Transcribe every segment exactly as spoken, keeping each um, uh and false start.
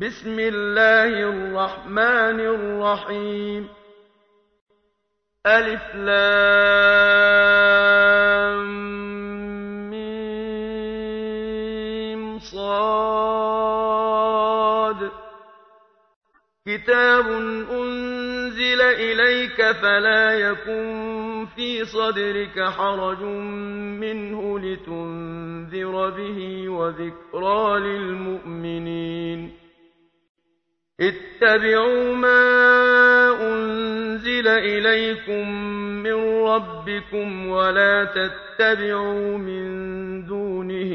بسم الله الرحمن الرحيم ألف لام ميم صاد كتاب أنزل إليك فلا يكن في صدرك حرج منه لتنذر به وذكرى للمؤمنين اتبعوا ما أنزل إليكم من ربكم ولا تتبعوا من دونه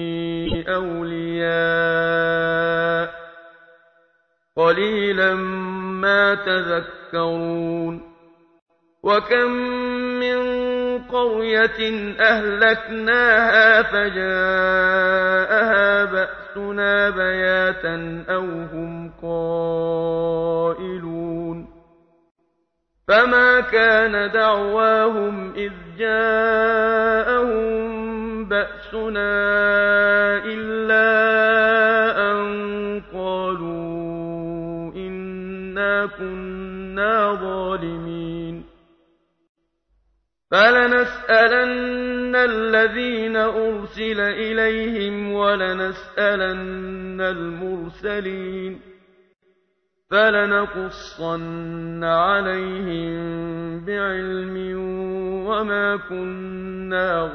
أولياء قليلا ما تذكرون وكم من قرية أهلكناها فجاءها بأسنا بياتا أو هم قائلون فما كان دعواهم إذ جاءهم بأسنا إلا أن قالوا إنا كنا ظالمين فلنسألن الذين أرسل إليهم ولنسألن المرسلين فلنقصن عليهم بعلم وما كنا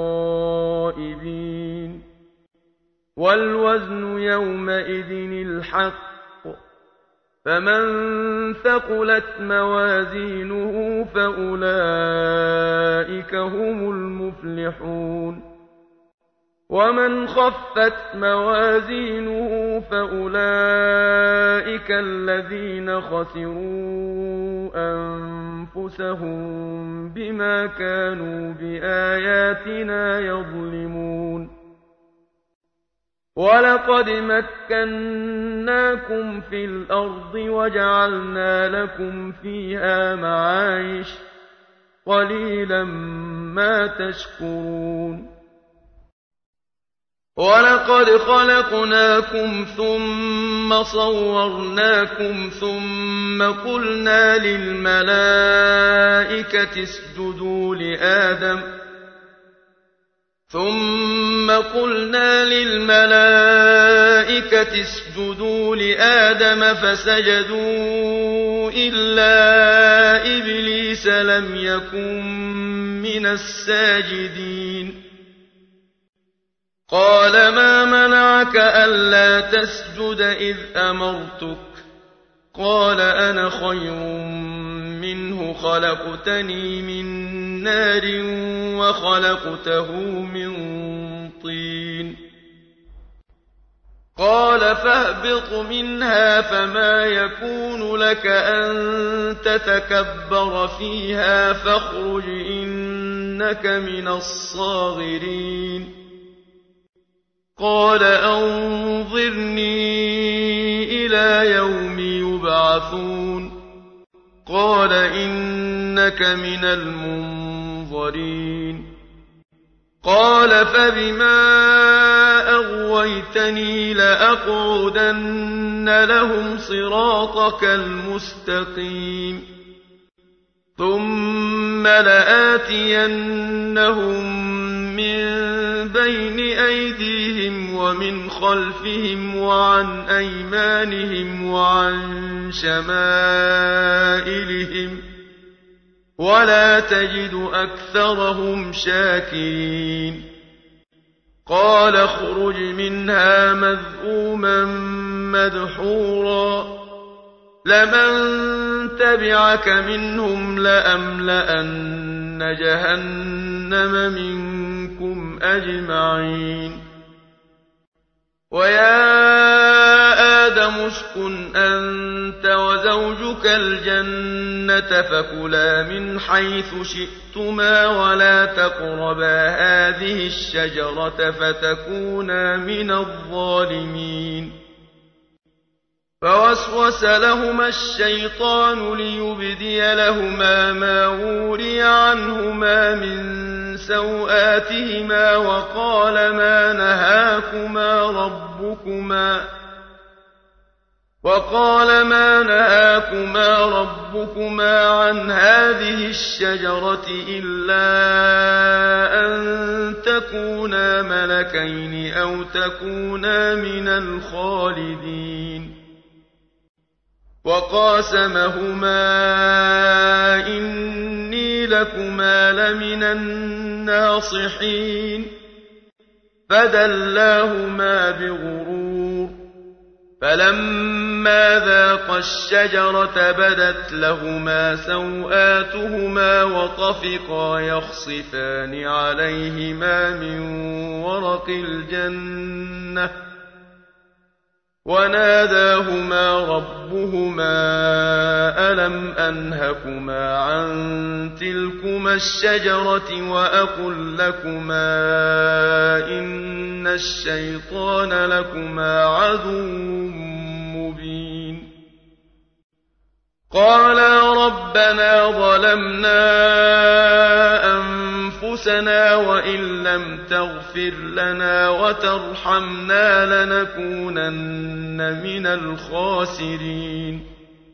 غائبين والوزن يومئذ الحق فمن ثقلت موازينه فأولئك هم المفلحون ومن خفت موازينه فأولئك الذين خسروا أنفسهم بما كانوا بآياتنا يظلمون ولقد مكناكم في الأرض وجعلنا لكم فيها معايش قليلا ما تشكرون ولقد خلقناكم ثم صورناكم ثم قلنا للملائكة اسجدوا لآدم ثم قلنا للملائكة اسجدوا لآدم فسجدوا إلا إبليس لم يكن من الساجدين قال ما منعك ألا تسجد إذ أمرتك قال أنا خير منه خلقتني من نار وخلقته من طين قال فاهبط منها فما يكون لك أن تتكبر فيها فاخرج إنك من الصاغرين قال أنظرني إلى يوم يبعثون قال إنك من المنظرين قال فبما أغويتني لأقعدن لهم صراطك المستقيم ثم لآتينهم من بين أيديهم ومن خلفهم وعن أيمانهم وعن شمائلهم ولا تجد أكثرهم شاكرين قال اخرج منها مذءوما مدحورا لمن تبعك منهم لأملأن جهنم منكم أجمعين ويا آدم اسكن أنت وزوجك الجنة فكلا من حيث شئتما ولا تقربا هذه الشجرة فتكونا من الظالمين فوسوس لهما الشيطان ليبدي لهما ما وري عنهما من سوآتهما وقال ما نهاكما ربكما وقال ما نهاكما ربكما عن هذه الشجرة إلا أن تكونا ملكين أو تكونا من الخالدين وقاسمهما إني لكما لمن الناصحين فدلاهما بغرور فلما ذاقا الشجرة بدت لهما سوآتهما وطفقا يخصفان عليهما من ورق الجنة وناداهما ربهما ألم أنهكما عن تلكما الشجرة وأقل لكما إن الشيطان لكما عدو مبين قالا ربنا ظلمنا أنفسنا وإن لم تغفر لنا وترحمنا لنكونن من الخاسرين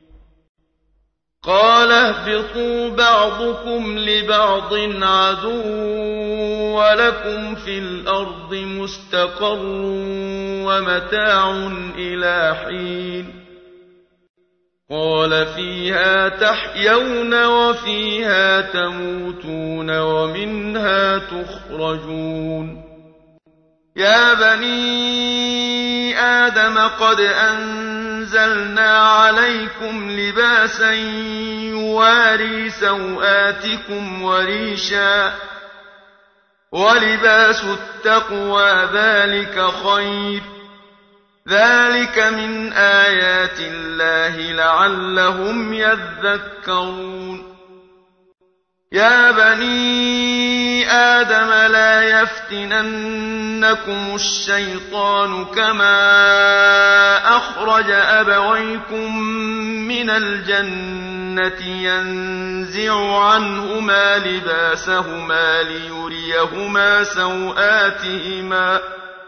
قال اهبطوا بعضكم لبعض عدو ولكم في الأرض مستقر ومتاع إلى حين قال فيها تحيون وفيها تموتون ومنها تخرجون يا بني آدم قد أنزلنا عليكم لباسا يواري سوآتكم وريشا ولباس التقوى ذلك خير ذلك من آيات الله لعلهم يذكرون يا بني آدم لا يفتننكم الشيطان كما أخرج أبويكم من الجنة ينزع عنهما لباسهما ليريهما سوآتهما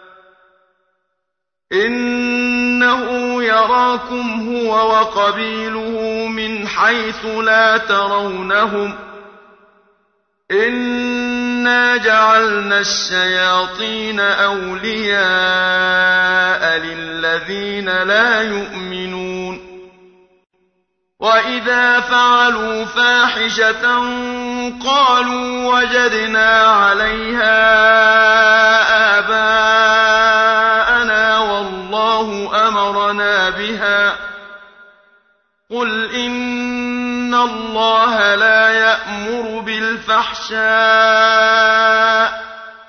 إنه يراكم هو وقبيله من حيث لا ترونهم إنا جعلنا الشياطين أولياء للذين لا يؤمنون وإذا فعلوا فاحشة قالوا وجدنا عليها آباءنا والله أمرنا بها قل إن الله لا يأمر بالفحشاء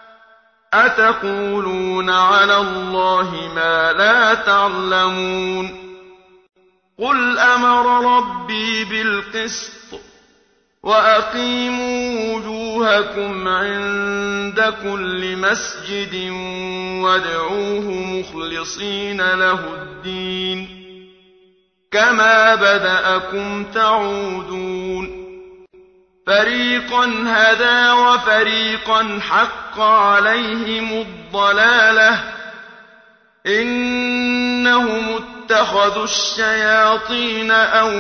أتقولون على الله ما لا تعلمون قل أمر ربي بالقسط وأقيموا وجوهكم عند كل مسجد وادعوه مخلصين له الدين كما بدأكم تعودون فريقا هدى وفريقا حق عليهم الضلالة إنهم اتخذوا الشياطين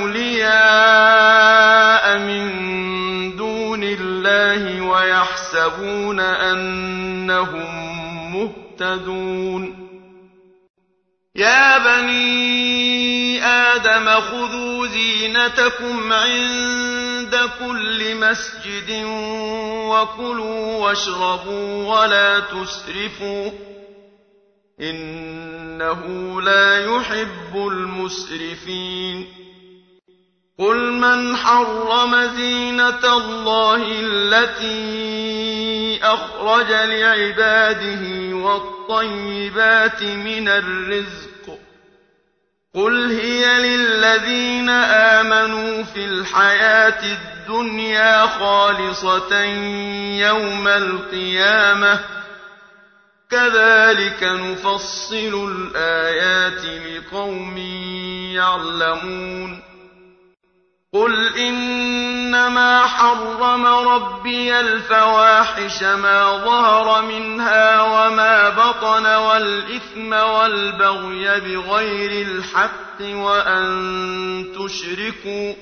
أولياء من دون الله ويحسبون أنهم مهتدون يا بني آدم خذوا زينتكم عند كل مسجد وكلوا واشربوا ولا تسرفوا إنه لا يحب المسرفين قل من حرم زينة الله التي أخرج لعباده والطيبات من الرزق قل هي للذين آمنوا في الحياة الدنيا خالصة يوم القيامة كذلك نفصل الآيات لقوم يعلمون قل إن إنما حرم ربي الفواحش ما ظهر منها وما بطن والإثم والبغي بغير الحق وأن تشركوا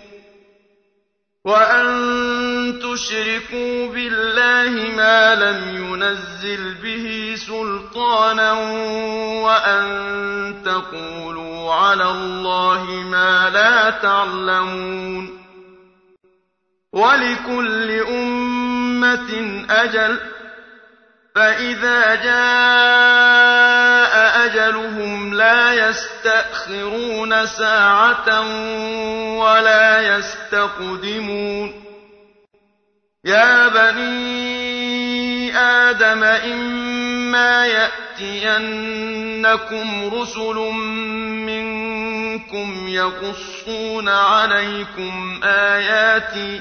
وأن تشركوا بالله ما لم ينزل به سلطانا وأن تقولوا على الله ما لا تعلمون ولكل أمة أجل فإذا جاء أجلهم لا يستأخرون ساعة ولا يستقدمون يا بني آدم إما يأتينكم رسل منكم يقصون عليكم آياتي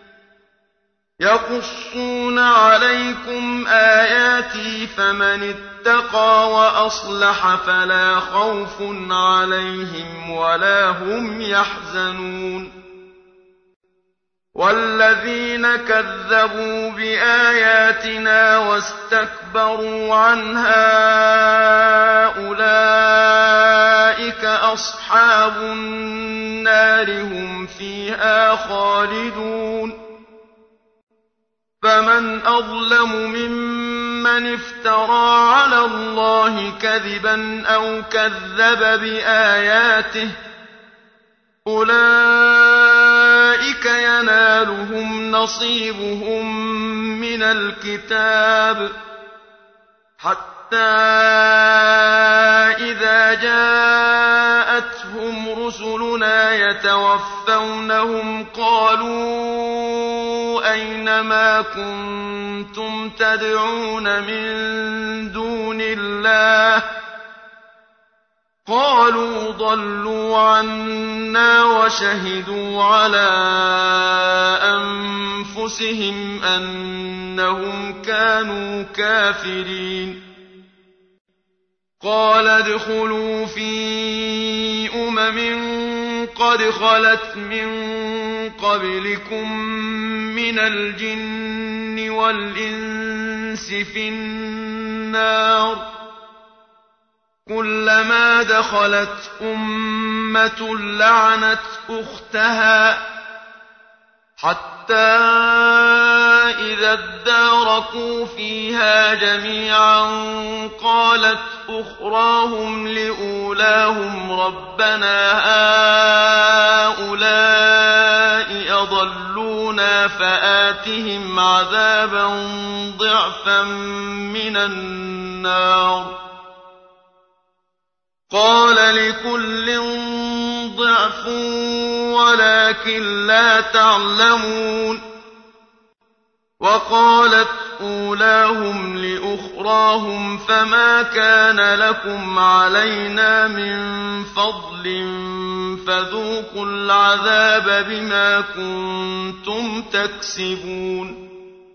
يقصون عليكم آياتي فمن اتقى وأصلح فلا خوف عليهم ولا هم يحزنون والذين كذبوا بآياتنا واستكبروا عنها أولئك أصحاب النار هم فيها خالدون فمن أظلم ممن افترى على الله كذبا أو كذب بآياته أولئك ينالهم نصيبهم من الكتاب حتى إذا جاءتهم رسلنا يتوفونهم قالوا أين ما كنتم تدعون من دون الله قالوا ضلوا عنا وشهدوا على أنفسهم أنهم كانوا كافرين قال ادخلوا في أمم قد خلت من قبلكم من الجن والإنس في النار كلما دخلت أمة لعنت أختها حتى إذا اداركوا فيها جميعا قالت أخراهم لأولاهم ربنا هؤلاء أضلونا فآتهم عذابا ضعفا من النار قال لكل ضعف ولكن لا تعلمون وقالت أولاهم لأخراهم فما كان لكم علينا من فضل فذوقوا العذاب بما كنتم تكسبون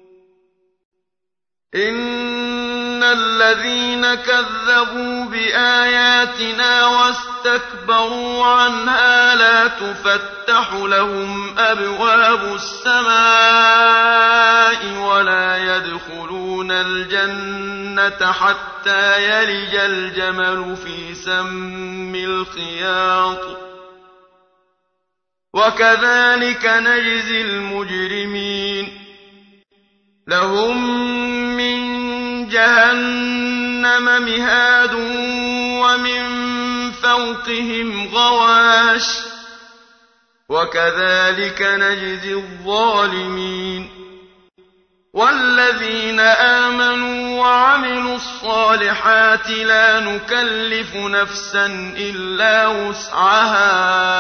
إن الذين كذبوا بآياتنا واستكبروا عنها لا تفتح لهم أبواب السماء ولا يدخلون الجنة حتى يلج الجمل في سم الخياط وكذلك نجزي المجرمين لهم من جهنم مهاد ومن فوقهم غواش وكذلك نجزي الظالمين والذين آمنوا وعملوا الصالحات لا نكلف نفسا إلا وسعها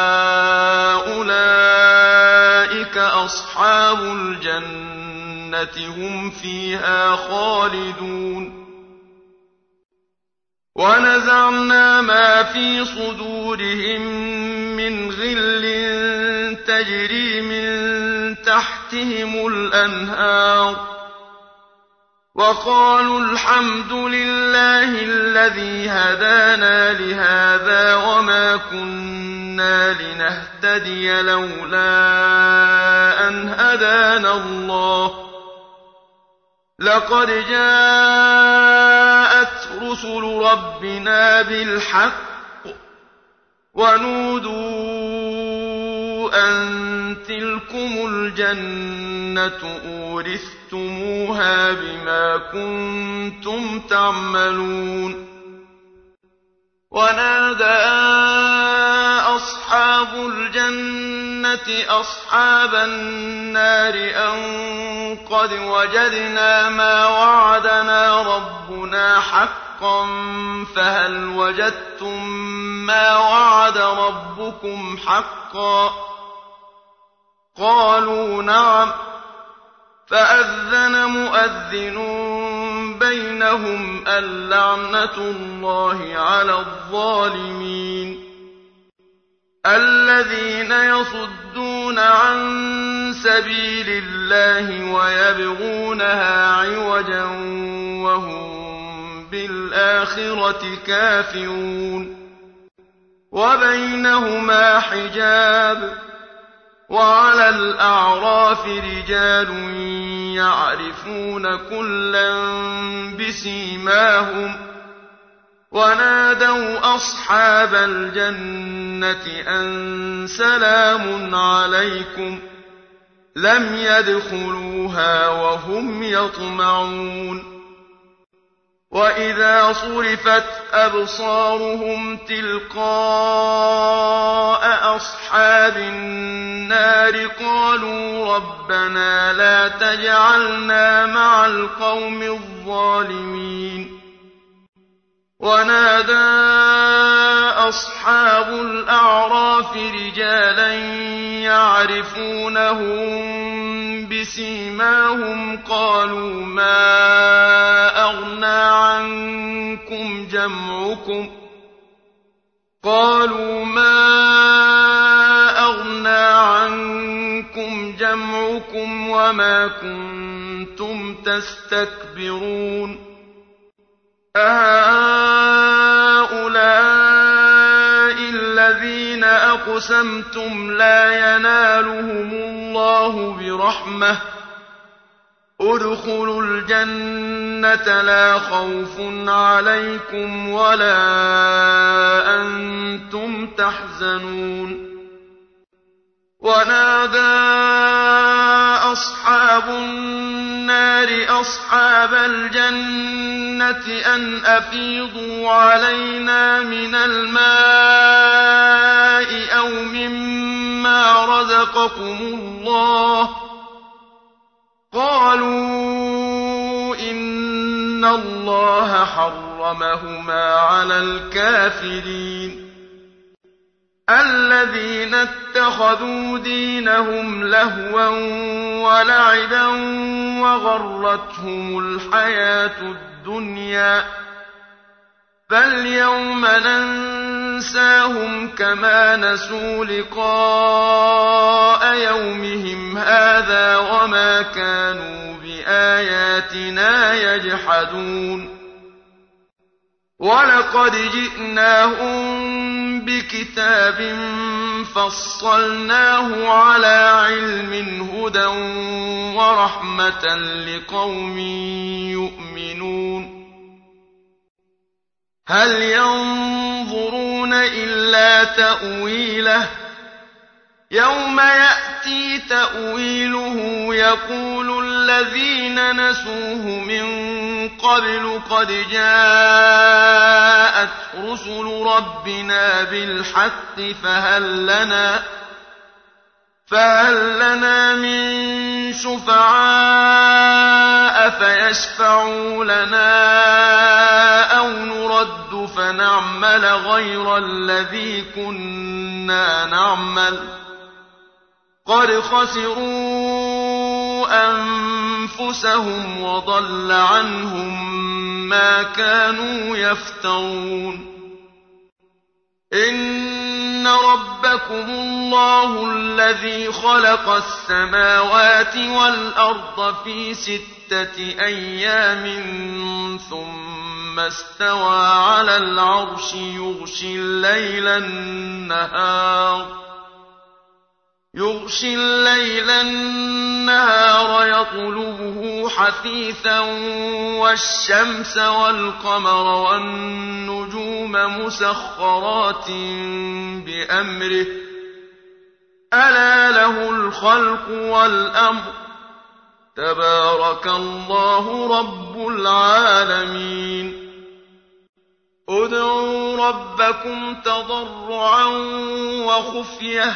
أولئك أصحاب الجنة هم فيها خالدون ونزعنا ما في صدورهم من غل تجري من تحتهم الأنهار وقالوا الحمد لله الذي هدانا لهذا وما كنا إنا لنهتدي لولا أن هدانا الله لقد جاءت رسل ربنا بالحق ونودوا أن تلكم الجنة أورثتموها بما كنتم تعملون ونادى أصحاب الجنة أصحاب النار أن قد وجدنا ما وعدنا ربنا حقا فهل وجدتم ما وعد ربكم حقا قالوا نعم فأذن مؤذن بينهم اللعنة الله على الظالمين الذين يصدون عن سبيل الله ويبغونها عوجا وهم بالآخرة كافرون وبينهما حجاب وعلى الأعراف رجال يعرفون كلا بسيماهم ونادوا أصحاب الجنة أن سلام عليكم لم يدخلوها وهم يطمعون وإذا صرفت أبصارهم تلقاء أصحاب النار قالوا ربنا لا تجعلنا مع القوم الظالمين ونادى أصحاب الأعراف رجالا يعرفونهم بسيماهم قالوا ما أغنى عنكم جمعكم قالوا ما أغنى عنكم جمعكم وما كنتم تستكبرون أهؤلاء الذين أقسمتم لا ينالهم الله برحمة ادخلوا الجنة لا خوف عليكم ولا أنتم تحزنون ونادى أصحاب النار أصحاب الجنة أن أفيضوا علينا من الماء أو مما رزقكم الله قالوا إن الله حرمهما على الكافرين الذين اتخذوا دينهم لهوا ولعبا وغرتهم الحياة الدنيا فاليوم ننساهم كما نسوا لقاء يومهم هذا وما كانوا بآياتنا يجحدون ولقد جئناهم بكتاب فصلناه على علم هدى ورحمة لقوم يؤمنون هل ينظرون إلا تأويله يوم يأتي تأويله يقول الذين نسوه من قبل قد جاءت رسل ربنا بالحق فهل لنا فهل لنا من شفعاء فيشفعوا لنا أو نرد فنعمل غير الذي كنا نعمل قد خسروا أنفسهم وضل عنهم ما كانوا يفترون إن ربكم الله الذي خلق السماوات والأرض في ستة أيام ثم استوى على العرش يغشي الليل النهار النهار يغشي الليل النهار يطلبه حثيثا والشمس والقمر والنجوم مسخرات بأمره ألا له الخلق والأمر تبارك الله رب العالمين ادعوا ربكم تضرعا وخفية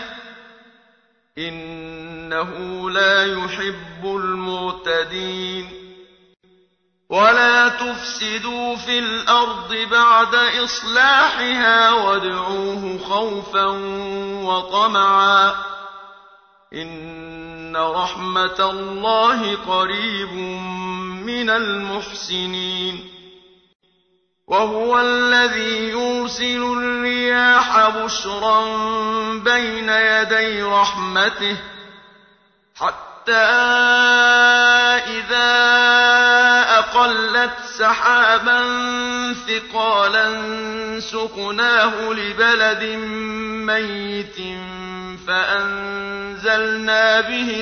إنه لا يحب المعتدين ولا تفسدوا في الأرض بعد إصلاحها وادعوه خوفا وطمعا إن رحمة الله قريب من المحسنين وهو الذي يرسل الرياح بشرا بين يدي رحمته حتى إذا أقلت سحابا ثقالا سقناه لبلد ميت فأنزلنا به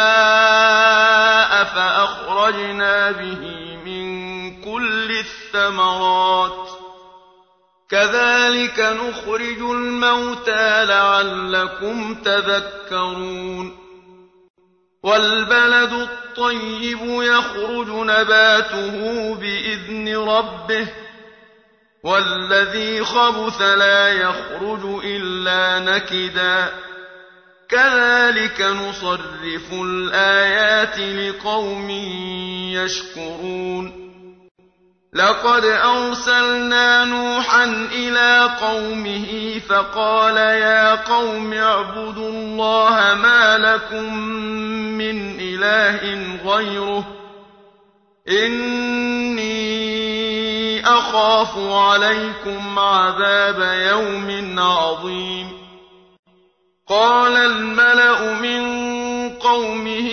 الماء فأخرجنا به من كل الثمرات كذلك نخرج الموتى لعلكم تذكرون والبلد الطيب يخرج نباته بإذن ربه والذي خبث لا يخرج إلا نكدا كذلك نصرف الآيات لقوم يشكرون لقد أرسلنا نوحا إلى قومه فقال يا قوم اعبدوا الله ما لكم من إله غيره إني أخاف عليكم عذاب يوم عظيم قال الملأ من قومه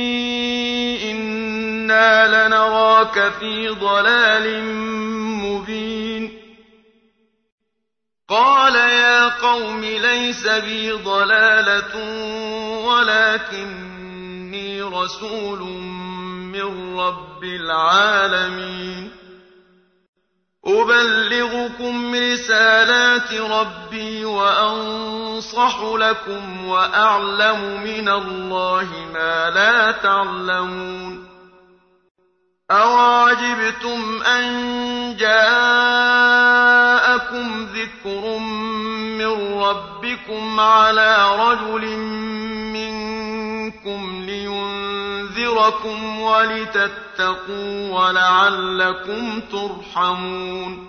إنا لنراك في ضلال مبين قال يا قوم ليس بي ضلالة ولكني رسول من رب العالمين أبلغكم رسالات ربي وأنصح لكم وأعلم من الله ما لا تعلمون أَوَعَجِبْتُمْ أَن جَاءَكُمْ ذِكْرٌ مِّن رَّبِّكُمْ عَلَىٰ رَجُلٍ مِّنكُمْ لِيُنذِرَكُمْ وَلِتَتَّقُوا وَلَعَلَّكُمْ تُرْحَمُونَ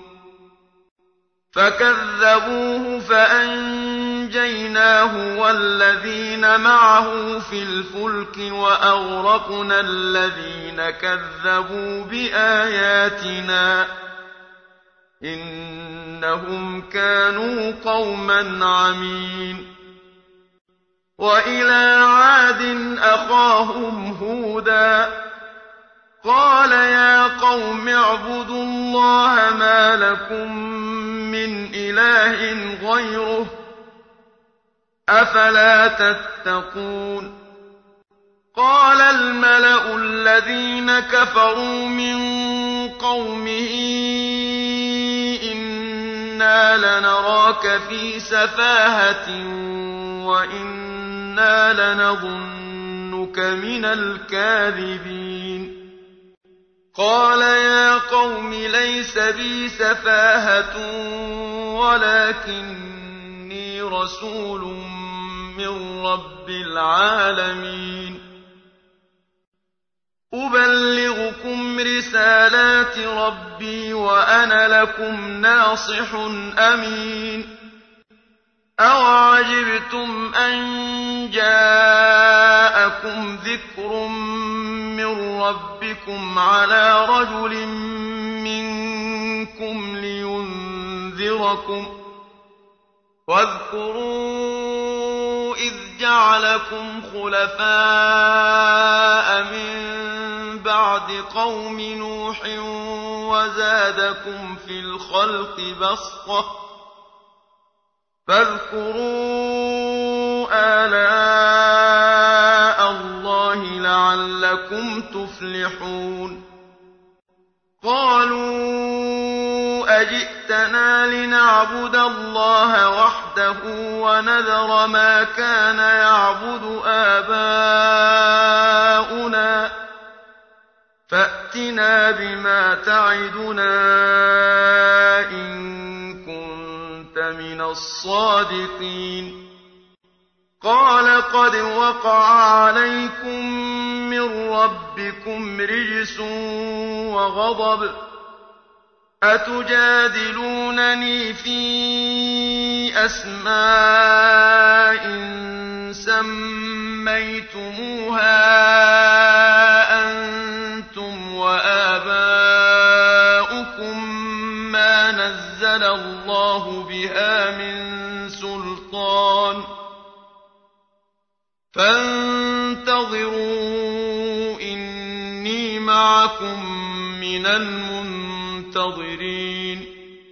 فَكَذَّبُوهُ فَأَنجَيْنَاهُ وَالَّذِينَ مَعَهُ فِي الْفُلْكِ وَأَغْرَقْنَا الَّذِينَ كَذَّبُوا بِآيَاتِنَا إِنَّهُمْ كَانُوا قَوْمًا عَمِينَ وَإِلَىٰ عَادٍ أَخَاهُمْ هُودًا قَالَ يَا قَوْمِ اعْبُدُوا اللَّهَ مَا لَكُم مِّنْ إِلَٰهٍ غَيْرُهُ أَفَلَا تَتَّقُونَ قَالَ الْمَلَأُ الَّذِينَ كَفَرُوا مِن قَوْمِهِ إِنَّا لَنَرَاكَ فِي سَفَاهَةٍ وَإِنَّا لَنَظُنُّكَ مِنَ الْكَاذِبِينَ قَالَ يَا قَوْمِ لَيْسَ بِي سَفَاهَةٌ وَلَكِنِّي رَسُولٌ مِّن رَّبِّ الْعَالَمِينَ أُبَلِّغُكُمْ رِسَالَاتِ رَبِّي وَأَنَا لَكُمْ نَاصِحٌ أَمِينٌ أَوَعَجِبْتُمْ أَن جَاءَكُمْ ذِكْرٌ مِّن رَّبِّكُمْ عَلَىٰ رَجُلٍ مِّنكُمْ لِيُنذِرَكُمْ وَاذْكُرُوا إِذْ جَعَلَكُمْ خُلَفَاءَ مِن بَعْدِ قَوْمِ نُوحٍ وَزَادَكُمْ فِي الْخَلْقِ بَسْطَةً فاذكروا آلاء الله لعلكم تفلحون قالوا أجئتنا لنعبد الله وحده ونذر ما كان يعبد آباؤنا فأتنا بما تعدنا إن كنت من الصادقين قال قد وقع عليكم من ربكم رجس وغضب أتجادلونني في أسماء سميتموها أنتم وآباؤكم ما نزل الله بها من سلطان فانتظروا إني معكم من المنتظرين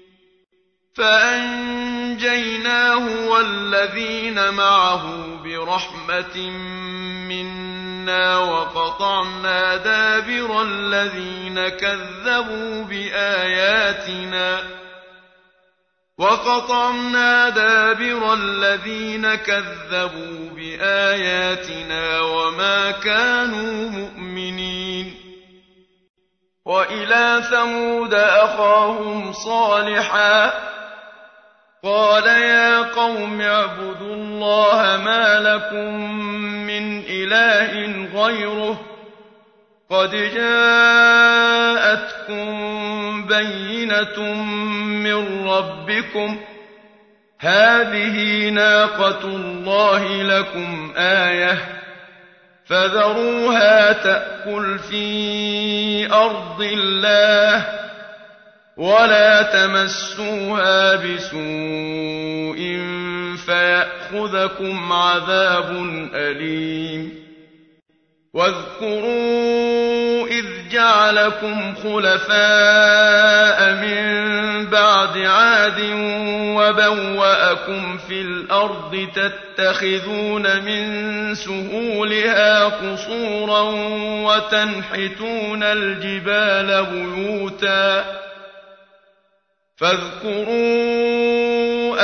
فأنجيناه والذين معه برحمة منا وقطعنا دابر الذين كذبوا بآياتنا وقطعنا دابر الذين كذبوا بآياتنا وما كانوا مؤمنين وإلى ثمود أخاهم صالحا قال يا قوم اعبدوا الله ما لكم من إله غيره قد جاءتكم بينة من ربكم هذه ناقة الله لكم آية فذروها تأكل في أرض الله ولا تمسوها بسوء فيأخذكم عذاب أليم واذكروا إذ جعلكم خلفاء من بعد عاد وبوأكم في الأرض تتخذون من سهولها قصورا وتنحتون الجبال بيوتا فاذكروا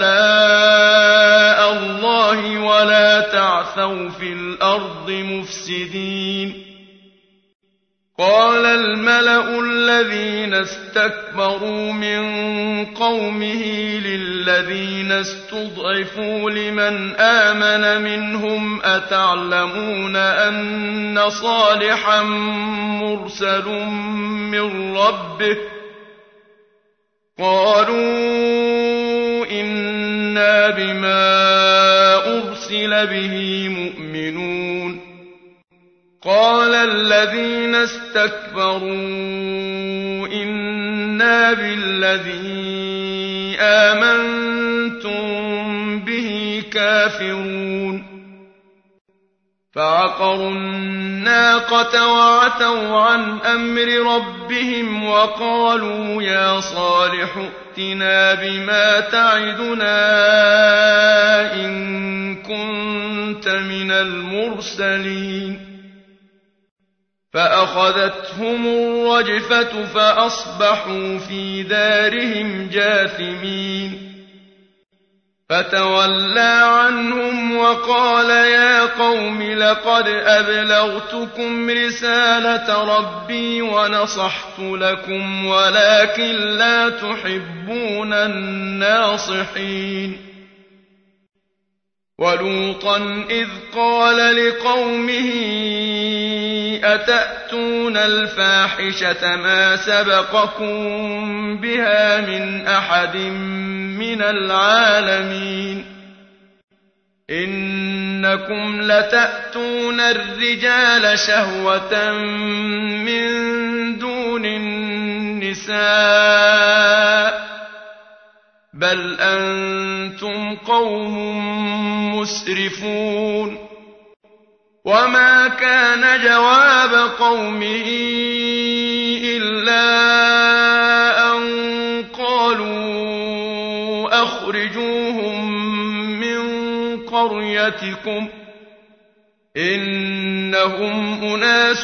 آلاء الله ولا تعثوا في الأرض مفسدين قال الملأ الذين استكبروا من قومه للذين استضعفوا لمن آمن منهم أتعلمون أن صالحا مرسل من ربه قالوا إنا بما أرسل به مؤمنون قال الذين استكبروا إنا بالذي آمنتم به كافرون فعقروا الناقة وعتوا عن أمر ربهم وقالوا يا صالح ائتنا بما تعدنا إن كنت من المرسلين فأخذتهم الرجفة فأصبحوا في دارهم جاثمين فتولى عنهم وقال يا قوم لقد أبلغتكم رسالة ربي ونصحت لكم ولكن لا تحبون الناصحين ولوطا إذ قال لقومه أتأتون الفاحشة ما سبقكم بها من أحد من العالمين إنكم لتأتون الرجال شهوة من دون النساء بل أنتم قوم مسرفون وما كان جواب قومه إلا أن قالوا أخرجوهم قريتكم إنهم أناس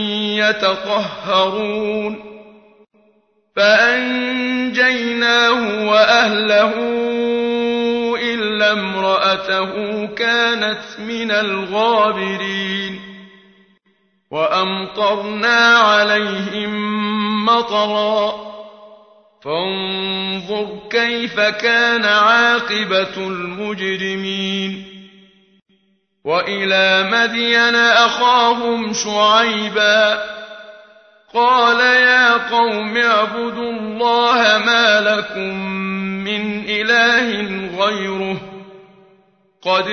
يتطهرون فأنجيناه وأهله إلا امرأته كانت من الغابرين وأمطرنا عليهم مطرا فانظر كيف كان عاقبة المجرمين وإلى مدين أخاهم شعيبا قال يا قوم اعبدوا الله ما لكم من إله غيره قد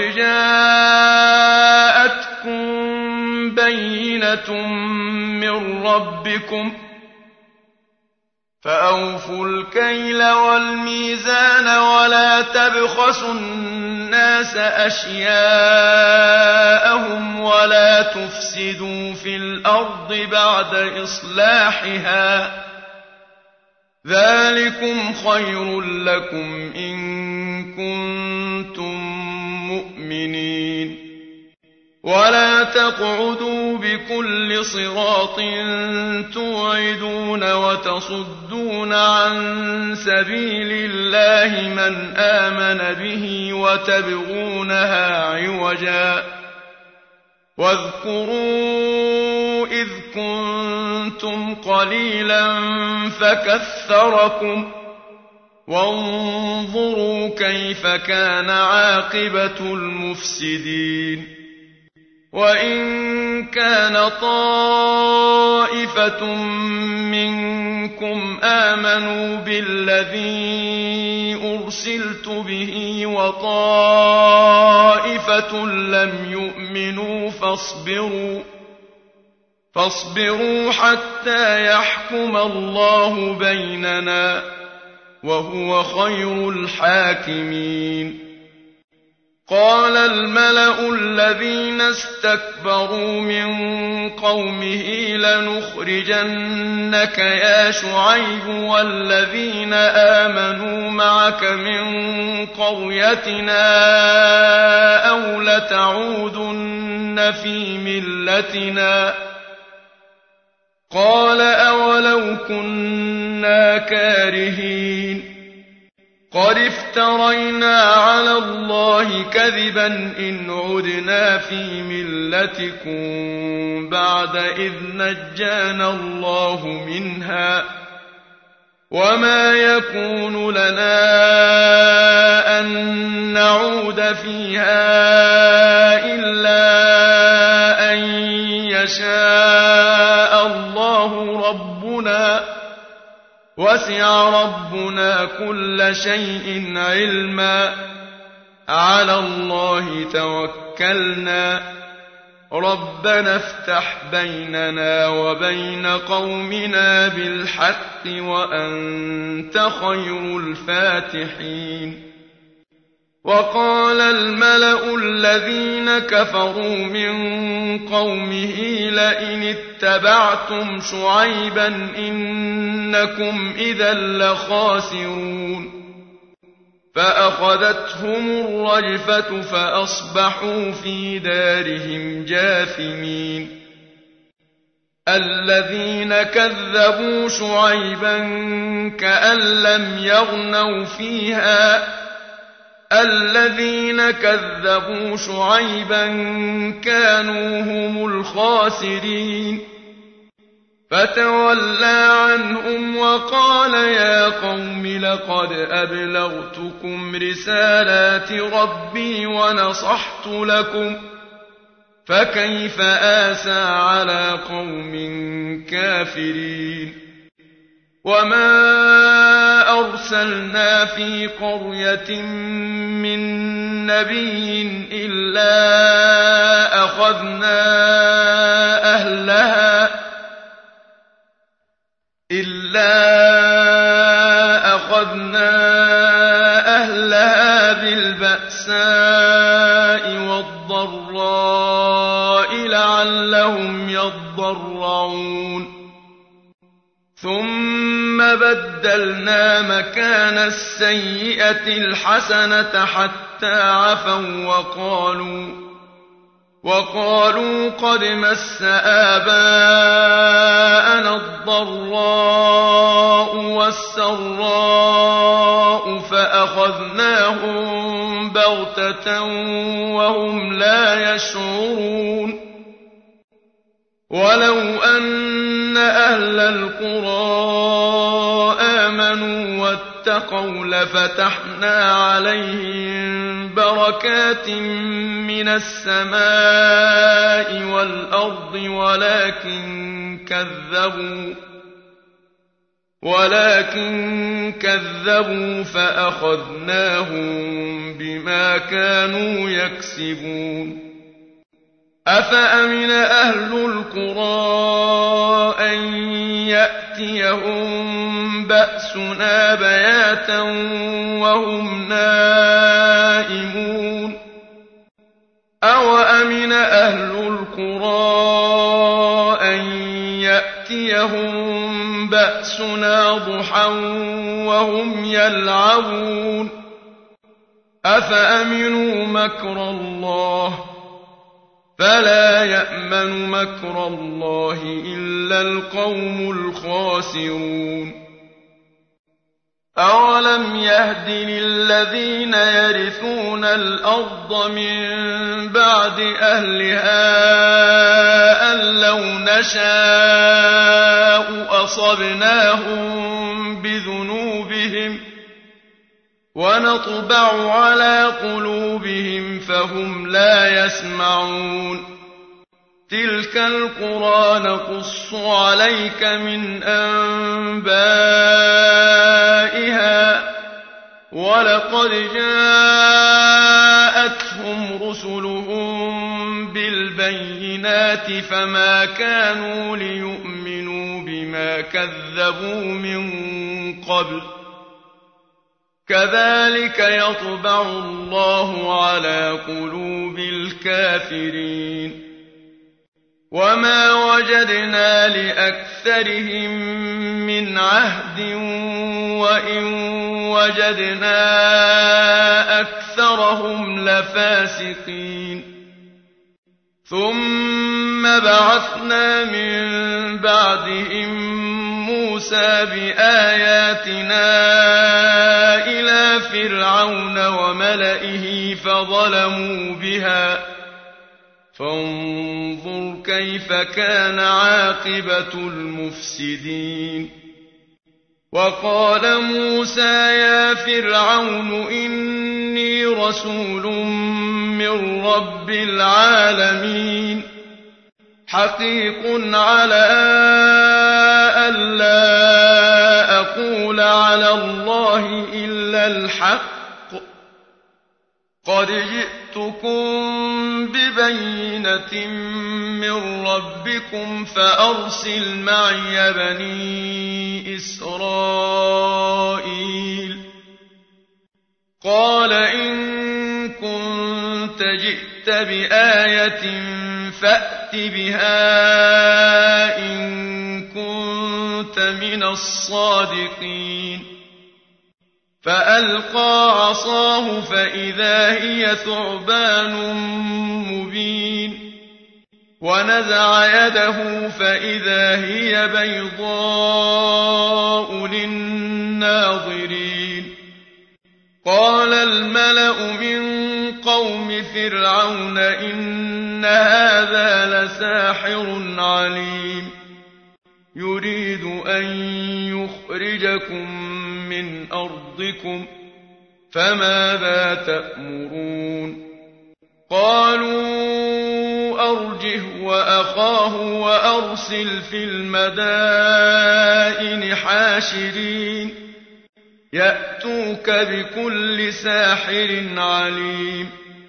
جاءتكم بينة من ربكم فأوفوا الكيل والميزان ولا تبخسوا الناس أشياءهم ولا تفسدوا في الأرض بعد إصلاحها ذلكم خير لكم إن كنتم مؤمنين ولا تقعدوا بكل صراط توعدون وتصدون عن سبيل الله من آمن به وتبغونها عوجا واذكروا إذ كنتم قليلا فكثركم وانظروا كيف كان عاقبة المفسدين وإن كان طائفة منكم آمنوا بالذي أرسلت به وطائفة لم يؤمنوا فاصبروا فاصبروا حتى يحكم الله بيننا وهو خير الحاكمين قال الملأ الذين استكبروا من قومه لنخرجنك يا شعيب والذين آمنوا معك من قريتنا أو لتعودن في ملتنا قال أولو كنا كارهين قد افترينا على الله كذبا إن عدنا في ملتكم بعد إذ نجانا الله منها وما يكون لنا أن نعود فيها إلا أن يشاء الله ربنا وسع ربنا كل شيء علما على الله توكلنا ربنا افتح بيننا وبين قومنا بالحق وأنت خير الفاتحين وقال الملأ الذين كفروا من قومه لئن اتبعتم شعيبا إنكم إذا لخاسرون فأخذتهم الرجفة فأصبحوا في دارهم جاثمين الذين كذبوا شعيبا كأن لم يغنوا فيها الذين كذبوا شعيبا كانوا هم الخاسرين فتولى عنهم وقال يا قوم لقد أبلغتكم رسالات ربي ونصحت لكم فكيف آسى على قوم كافرين وما أرسلنا في قرية من نبي إلا أخذنا أهلها إلا أخذنا أهلها بالبأساء والضراء لعلهم يضرعون ثم بدلنا مكان السيئة الحسنة حتى حتى عفوا وقالوا وقالوا قد مس آباءنا الضراء والسراء فأخذناهم بغتة وهم لا يشعرون ولو أن أهل القرى آمنوا واتقوا لفتحنا عليهم بركات من السماء والأرض ولكن كذبوا ولكن كذبوا فأخذناهم بما كانوا يكسبون أفأمن أهل القرى أن يأتيهم بأسنا بياتا وهم نائمون أوأمن أهل القرى أن يأتيهم بأسنا ضحى وهم يلعبون أفأمنوا مكر الله فلا يأمن مكر الله إلا القوم الخاسرون أولم يهد للذين يرثون الأرض من بعد أهلها أن لو نشاء أصبناهم بذنوبهم ونطبع على قلوبهم فهم لا يسمعون تلك القرى نقص عليك من أنبائها ولقد جاءتهم رسلهم بالبينات فما كانوا ليؤمنوا بما كذبوا من قبل كذلك يطبع الله على قلوب الكافرين وما وجدنا لأكثرهم من عهد وإن وجدنا أكثرهم لفاسقين ثم بعثنا من بعدهم موسى بآياتنا إلى فرعون وملئه فظلموا بها فانظر كيف كان عاقبة المفسدين وقال موسى يا فرعون إني رسول من رب العالمين حقيق على ألا أقول على الله إلا الحق قد جئتكم ببينة من ربكم فأرسل معي بني إسرائيل قال إن كنت جئت بآية فأت بها إن كنت من الصادقين فألقى عصاه فإذا هي ثعبان مبين ونزع يده فإذا هي بيضاء للناظرين قال الملأ من قوم فرعون إن هذا لساحر عليم يريد أن يخرجكم من أرضكم فماذا تأمرون قالوا أرجه وأخاه وأرسل في المدائن حاشرين يأتوك بكل ساحر عليم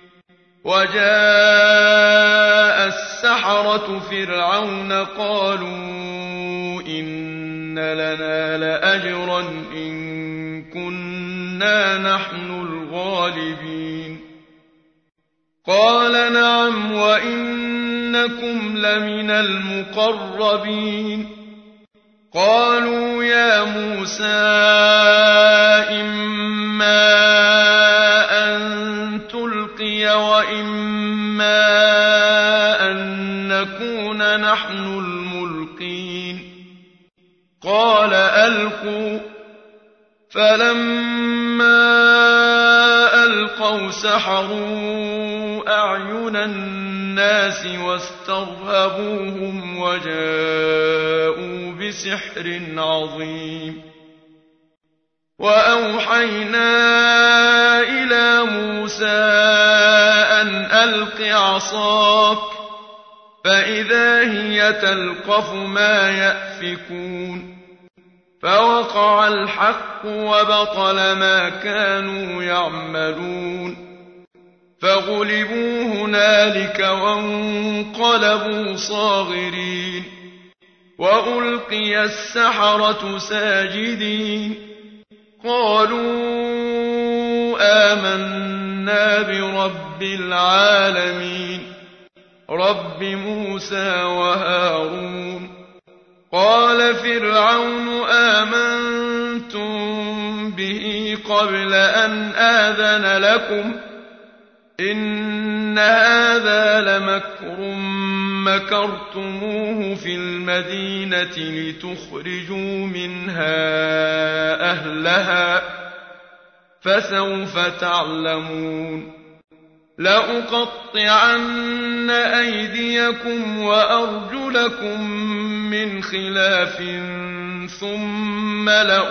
وجاء السحرة فرعون قالوا إن لنا لأجرا إن كنا نحن الغالبين قال نعم وإنكم لمن المقربين قالوا يا موسى إما أن نلقي وإما أن نكون نحن الملقين قال ألقوا فلما ألقوا سحروا أعين الناس واسترهبوهم وجاءوا بسحر عظيم وأوحينا إلى موسى أن ألق عصاك فإذا هي تلقف ما يأفكون فوقع الحق وبطل ما كانوا يعملون فغلبوا هنالك وانقلبوا صاغرين وألقي السحرة ساجدين قالوا آمنا برب العالمين رب موسى وهارون قال فرعون آمنتم به قبل أن آذن لكم إن هذا لمكر مكرتموه في المدينة لتخرجوا منها أهلها فسوف تعلمون لأقطعن أيديكم وأرجلكم من خلاف ثم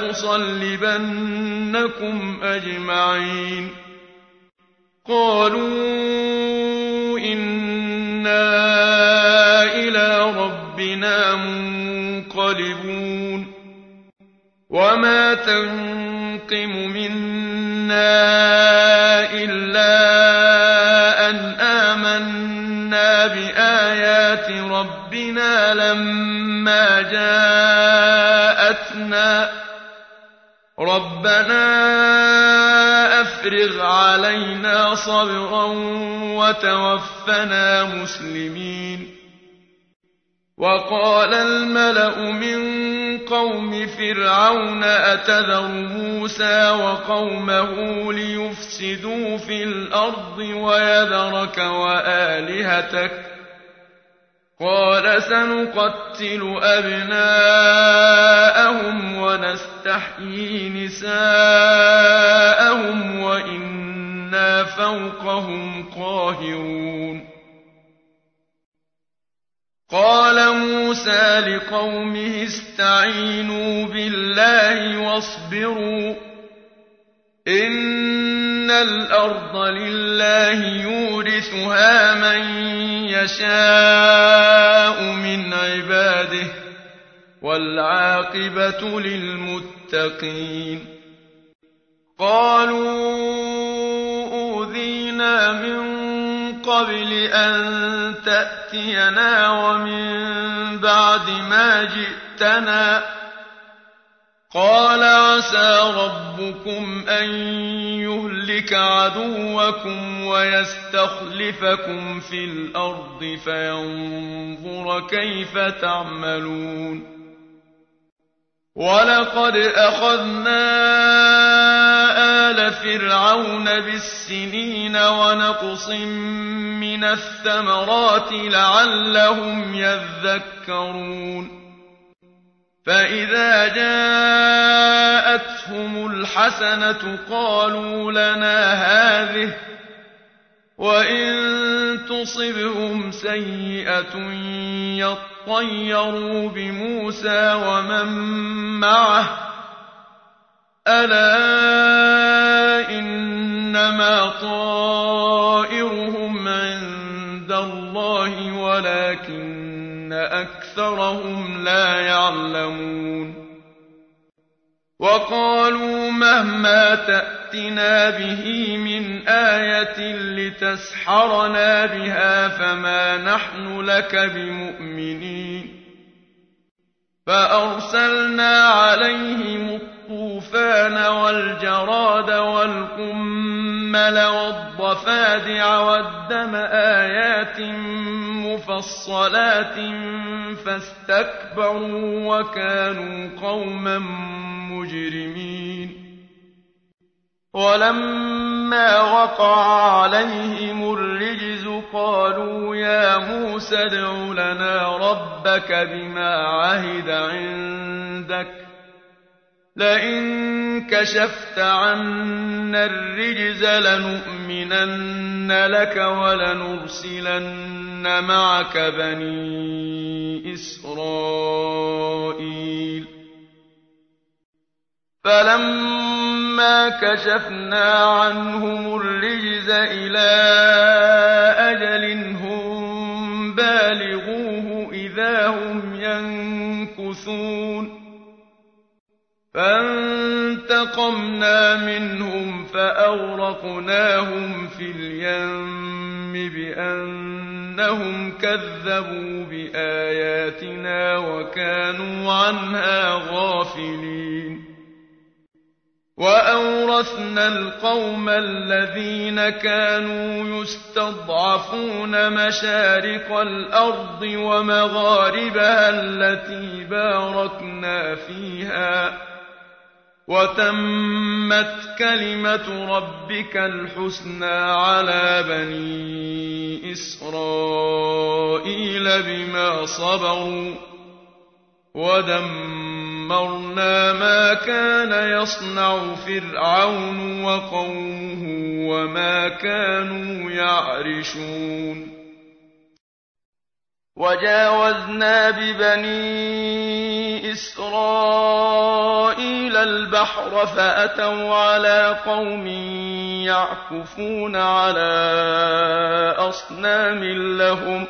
لأصلبنكم أجمعين قالوا إنا إلى ربنا منقلبون وما تنقم منا إلا أن آمنا بآيات ربنا لما جاءتنا ربنا أفرغ علينا صبرا وتوفنا مسلمين وقال الملأ من قوم فرعون أتذر موسى وقومه ليفسدوا في الأرض ويذرك وآلهتك قال سنقتل أبناءهم ونستحيي نساءهم وإنا فوقهم قاهرون قال موسى لقومه استعينوا بالله واصبروا إن الأرض لله يورثها من يشاء من عباده والعاقبة للمتقين قالوا أوذينا من قبل أن تأتينا ومن بعد ما جئتنا قال عسى ربكم أن يهلك عدوكم ويستخلفكم في الأرض فينظر كيف تعملون ولقد أخذنا آل فرعون بالسنين ونقص من الثمرات لعلهم يذكرون فإذا جاءتهم الحسنة قالوا لنا هذه وإن تصبهم سيئة يطيروا بموسى ومن معه ألا إنما طائرهم عند الله ولكن أكثرهم لا يعلمون وقالوا مهما تأتنا به من آية لتسحرنا بها فما نحن لك بمؤمنين فأرسلنا عليهم الطوفان والجراد والقمل والضفادع والدم آيات مفصلات فاستكبروا وكانوا قوما مجرمين ولما وقع عليهم الرجز قالوا يا موسى ادع لنا ربك بما عهد عندك لئن كشفت عنا الرجز لنؤمنن لك ولنرسلن معك بني إسرائيل فلما كشفنا عنهم الرجز إلى أجل هم بالغوه إذا هم ينكثون فانتقمنا منهم فأغرقناهم في اليم بأنهم كذبوا بآياتنا وكانوا عنها غافلين وأورثنا القوم الذين كانوا يستضعفون مشارق الأرض ومغاربها التي باركنا فيها وتمت كلمة ربك الحسنى على بني إسرائيل بما صبروا ودمرنا ما كان يصنع فرعون وقومه وما كانوا يعرشون وجاوزنا ببني إسرائيل البحر فأتوا على قوم يعكفون على أصنام لهم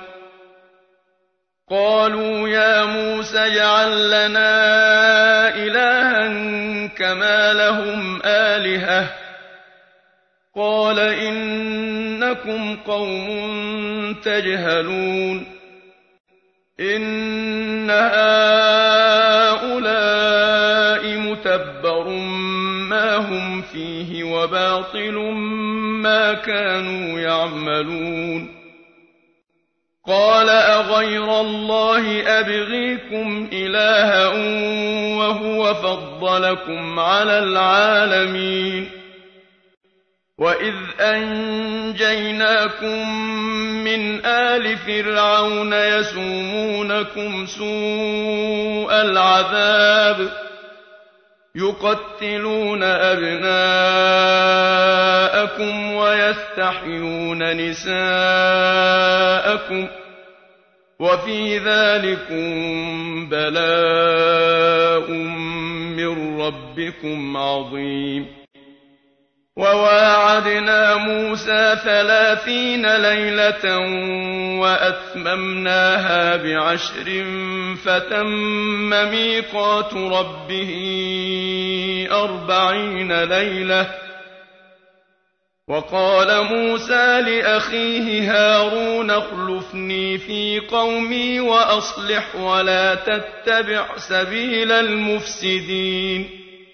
قالوا يا موسى اجعل لنا إلها كما لهم آلهة قال إنكم قوم تجهلون إن هؤلاء متبر ما هم فيه وباطل ما كانوا يعملون قال أغير الله أبغيكم إلها وهو فضلكم على العالمين وإذ أنجيناكم من آل فرعون يسومونكم سوء العذاب يقتلون أبناءكم ويستحيون نساءكم وفي ذلكم بلاء من ربكم عظيم وواعدنا موسى ثلاثين ليلة وأتممناها بعشر فتم ميقات ربه أربعين ليلة وقال موسى لأخيه هارون اخلفني في قومي وأصلح ولا تتبع سبيل المفسدين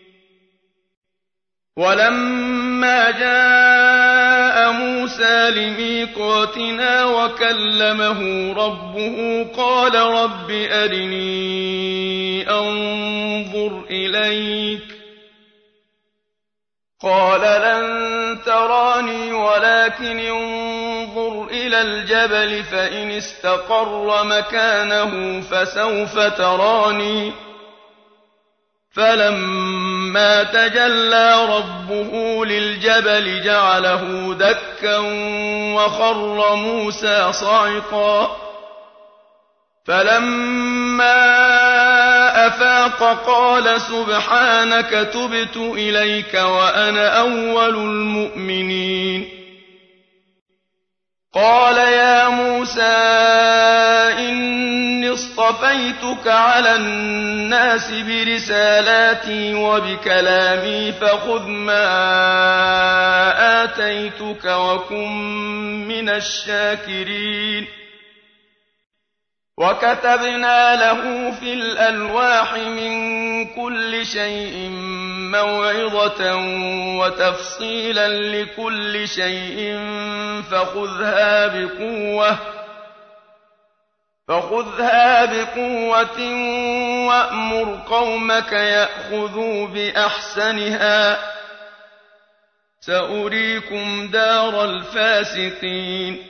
ولما جاء موسى لميقاتنا وكلمه ربه قال رب أرني أنظر إليك قال لن تراني ولكن انظر إلى الجبل فإن استقر مكانه فسوف تراني فلما تجلى ربه للجبل جعله دكا وخر موسى صعقا فلما أفاق قال سبحانك تبت إليك وأنا أول المؤمنين قال يا موسى إني اصطفيتك على الناس برسالاتي وبكلامي فخذ ما آتيتك وكن من الشاكرين وكتبنا له في الألواح من كل شيء موعظة وتفصيلا لكل شيء فخذها بقوة فخذها بقوة وأمر قومك يأخذوا بأحسنها سأريكم دار الفاسقين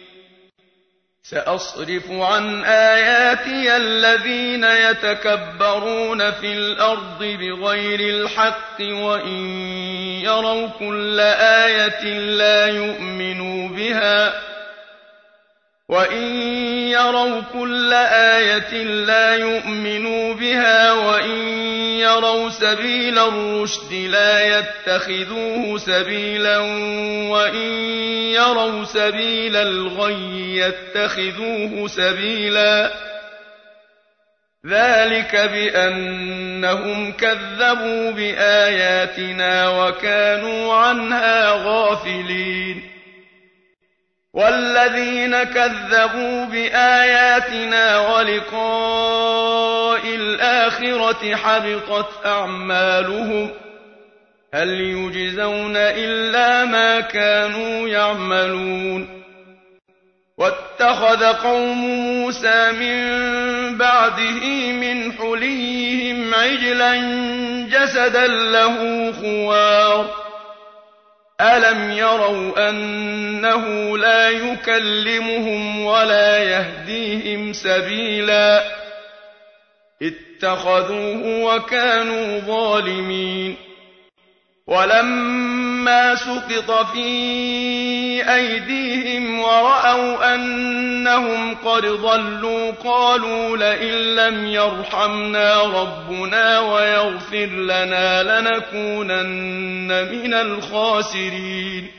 سأصرف عن آياتي الذين يتكبرون في الأرض بغير الحق وإن يروا كل آية لا يؤمنوا بها وإن يروا كل آية لا يؤمنوا بها وإن يروا سبيل الرشد لا يتخذوه سبيلا وإن يروا سبيل الغي يتخذوه سبيلا ذلك بأنهم كذبوا بآياتنا وكانوا عنها غافلين والذين كذبوا بآياتنا ولقاء الآخرة حبطت أعمالهم هل يجزون إلا ما كانوا يعملون واتخذ قوم موسى من بعده من حليهم عجلا جسدا له خوار ألم يروا أنه لا يكلمهم ولا يهديهم سبيلا اتخذوه وكانوا ظالمين ولما سقط في أيديهم ورأوا أنهم قد ضلوا قالوا لئن لم يرحمنا ربنا ويغفر لنا لنكونن من الخاسرين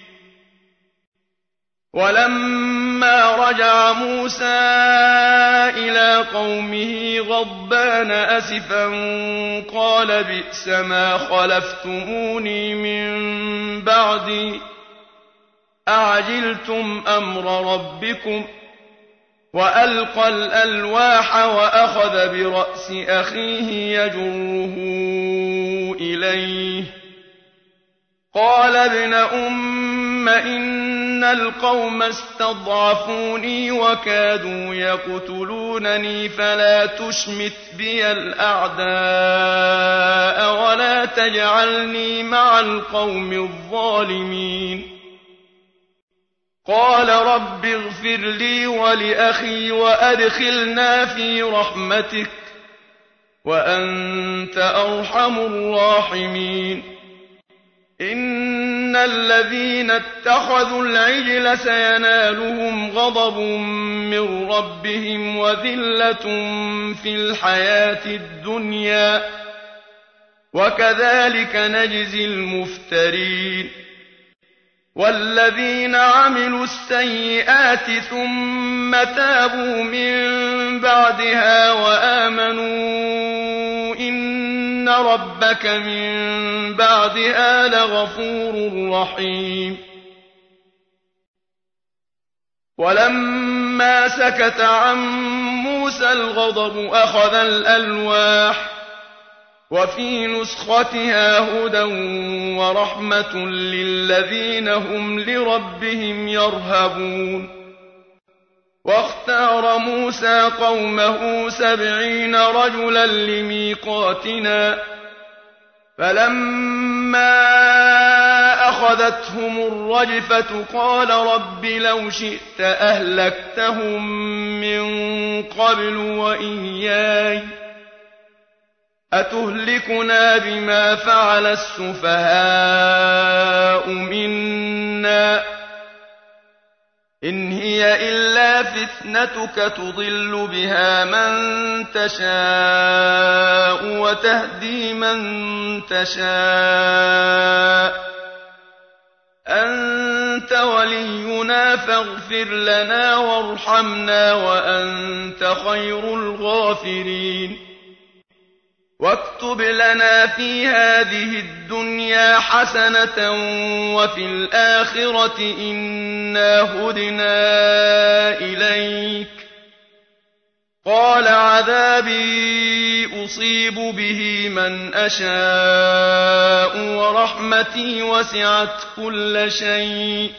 ولما رجع موسى إلى قومه غضبان أسفا قال بئس ما خلفتموني من بعدي أعجلتم أمر ربكم وألقى الألواح وأخذ برأس أخيه يجره إليه قال ابن أم إن القوم استضعفوني وكادوا يقتلونني فلا تشمت بي الأعداء ولا تجعلني مع القوم الظالمين قال رب اغفر لي ولأخي وأدخلنا في رحمتك وأنت أرحم الراحمين إن الذين اتخذوا العجل سينالهم غضب من ربهم وذلة في الحياة الدنيا وكذلك نجزي المفترين والذين عملوا السيئات ثم تابوا من بعدها وآمنوا إن ربك من بعدها لغفور رحيم ولما سكت عن موسى الغضب أخذ الألواح وفي نسختها هدى ورحمة للذين هم لربهم يرهبون واختار موسى قومه سبعين رجلا لميقاتنا فلما أخذتهم الرجفة قال رب لو شئت أهلكتهم من قبل وإياي أتهلكنا بما فعل السفهاء منا إن هي إلا فتنتك تضل بها من تشاء وتهدي من تشاء أنت ولينا فاغفر لنا وارحمنا وأنت خير الغافرين واكتب لنا في هذه الدنيا حسنة وفي الآخرة إنا هدنا إليك قال عذابي أصيب به من أشاء ورحمتي وسعت كل شيء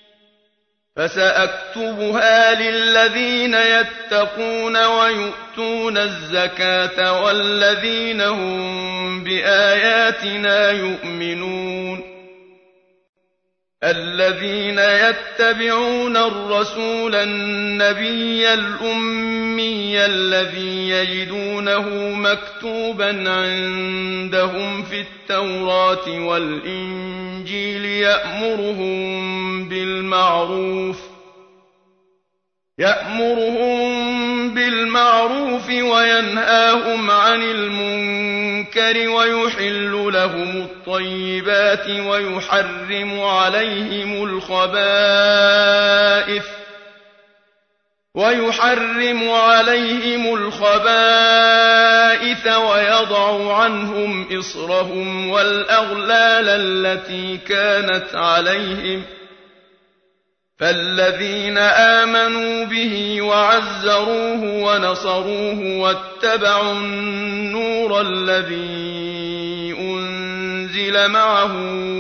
فسأكتبها للذين يتقون ويؤتون الزكاة والذين هم بآياتنا يؤمنون الذين يتبعون الرسول النبي الأمي الذي يجدونه مكتوبا عندهم في التوراة والإنجيل يأمرهم بالمعروف يأمرهم بالمعروف وينهاهم عن المنكر ويحل لهم الطيبات ويحرم عليهم الخبائث ويحرم عليهم الخبائث ويضع عنهم إصرهم والأغلال التي كانت عليهم فالذين آمنوا به وعزروه ونصروه واتبعوا النور الذي أنزل معه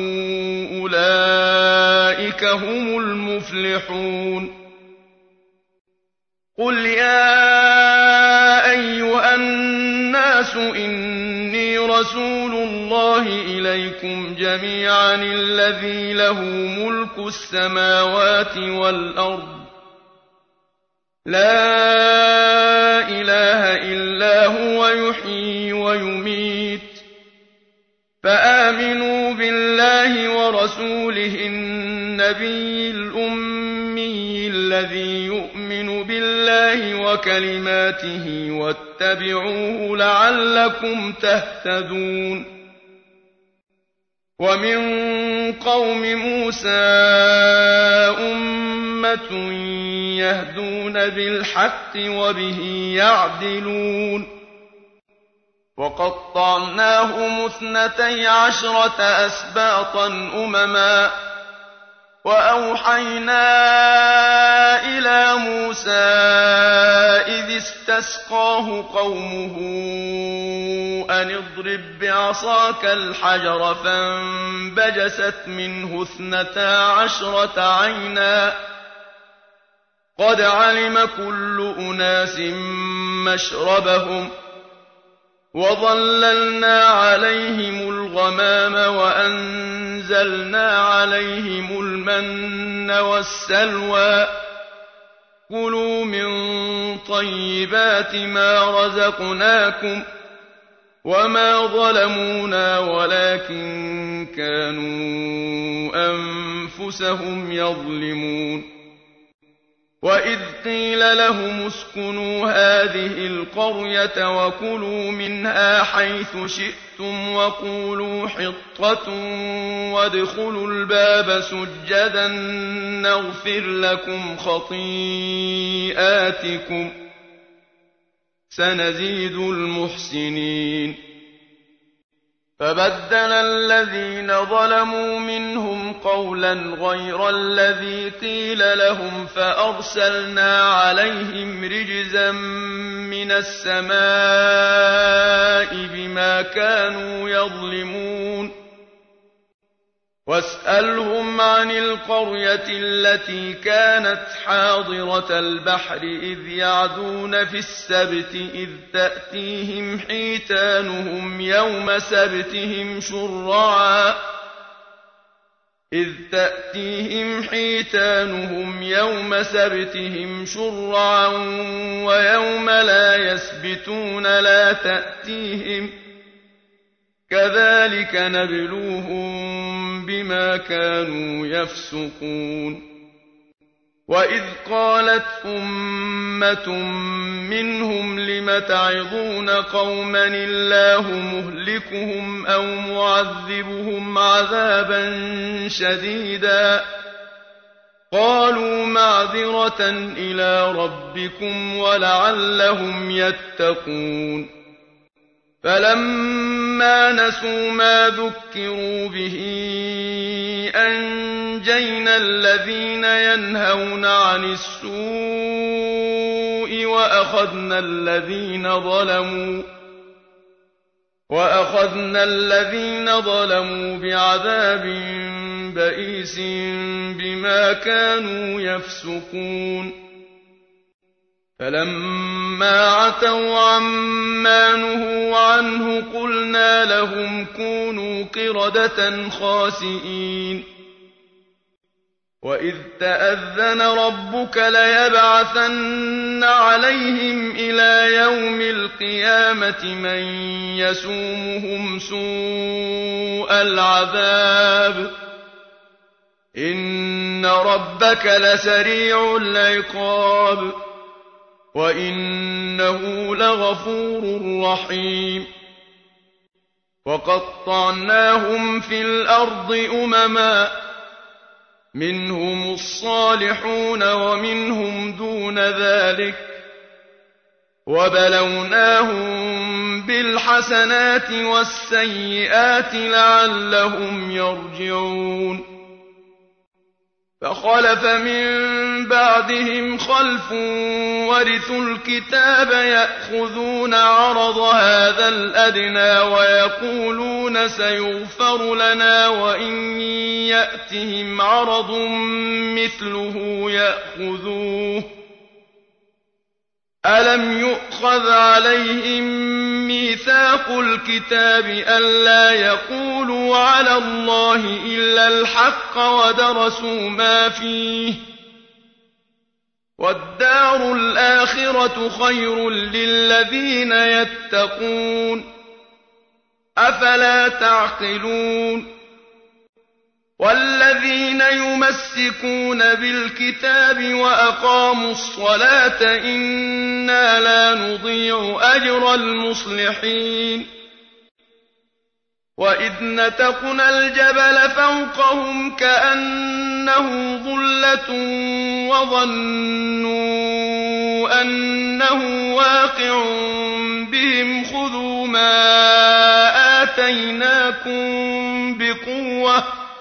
أولئك هم المفلحون قل يا أيها الناس إني رسول الله إليكم جميعا الذي له ملك السماوات والأرض لا إله إلا هو يحيي ويميت فآمنوا بالله ورسوله النبي الأمي الذي يؤمن بالله وكلماته واتبعوه لعلكم تهتدون ومن قوم موسى أمة يهدون بالحق وبه يعدلون وقطعناهم اثنتي عشرة أسباطا أمما وأوحينا إلى موسى إذ استسقاه قومه أن اضرب بعصاك الحجر فانبجست منه اثنتا عشرة عينا قد علم كل أناس مشربهم وظللنا عليهم الغمام وأنزلنا عليهم المن والسلوى كلوا من طيبات ما رزقناكم وما ظلمونا ولكن كانوا أنفسهم يظلمون وإذ قيل لهم اسكنوا هذه القرية وكلوا منها حيث شئتم وقولوا حطة وادخلوا الباب سجدا نغفر لكم خطيئاتكم سنزيد المحسنين فبدل الذين ظلموا منهم قولا غير الذي قيل لهم فأرسلنا عليهم رجزا من السماء بما كانوا يظلمون واسألهم عن القرية التي كانت حاضرة البحر إذ يعدون في السبت إذ تأتيهم حيتانهم يوم سبتهم شرعا إذ تأتيهم حيتانهم يوم سبتهم شرعا ويوم لا يسبتون لا تأتيهم كذلك نبلوهم بما كانوا يفسقون وإذ قالت أمة منهم لم تعظون قوما الله مهلكهم أو معذبهم عذابا شديدا قالوا معذرة إلى ربكم ولعلهم يتقون فلما نسوا ما ذكروا به أنجينا الذين ينهون عن السوء وأخذنا الذين ظلموا وأخذنا الذين ظلموا بعذاب بئيس بما كانوا يفسقون فلما عتوا عما نهوا عنه قلنا لهم كونوا قردة خاسئين وَإِذْ تَأَذَّنَ رَبُّكَ لَيَبْعَثَنَّ عَلَيْهِمْ إِلَىٰ يَوْمِ الْقِيَامَةِ مَن يَسُومُهُمْ سُوءَ الْعَذَابِ ۗ إِنَّ رَبَّكَ لَسَرِيعُ الْعِقَابِ وَإِنَّهُ لَغَفُورٌ رَّحِيمٌ وَقَطَّعْنَاهُمْ فِي الْأَرْضِ أُمَمًا مِّنْهُمُ الصَّالِحُونَ وَمِنْهُمْ دُونَ ذَٰلِكَ وَبَلَوْنَاهُم بِالْحَسَنَاتِ وَالسَّيِّئَاتِ لَعَلَّهُمْ يَرْجِعُونَ فَخَلَفَ مِن بَعْدِهِمْ خَلْفٌ وَرِثُوا الْكِتَابَ يَأْخُذُونَ عَرَضَ هَٰذَا الْأَدْنَىٰ وَيَقُولُونَ سَيُغْفَرُ لَنَا وَإِن يَأْتِهِمْ عَرَضٌ مِّثْلُهُ يَأْخُذُوهُ ۚ أَلَمْ يُؤْخَذْ عَلَيْهِم مِّيثَاقُ الْكِتَابِ أَلَّا يَقُولُوا عَلَى اللَّهِ إِلَّا الْحَقَّ وَدَرَسُوا مَا فِيهِ ۗ وَالدَّارُ الْآخِرَةُ خَيْرٌ لِّلَّذِينَ يَتَّقُونَ ۗ أَفَلَا تَعْقِلُونَ وَالَّذِينَ يُمَسِّكُونَ بِالْكِتَابِ وَأَقَامُوا الصَّلَاةَ إِنَّا لَا نُضِيعُ أَجْرَ الْمُصْلِحِينَ وَإِذْ نَتَقْنَا الْجَبَلَ فَوْقَهُمْ كَأَنَّهُ ظُلَّةٌ وَظَنُّوا أَنَّهُ واقِعٌ بِهِمْ خُذُوا مَا آتَيْنَاكُم بِقُوَّةٍ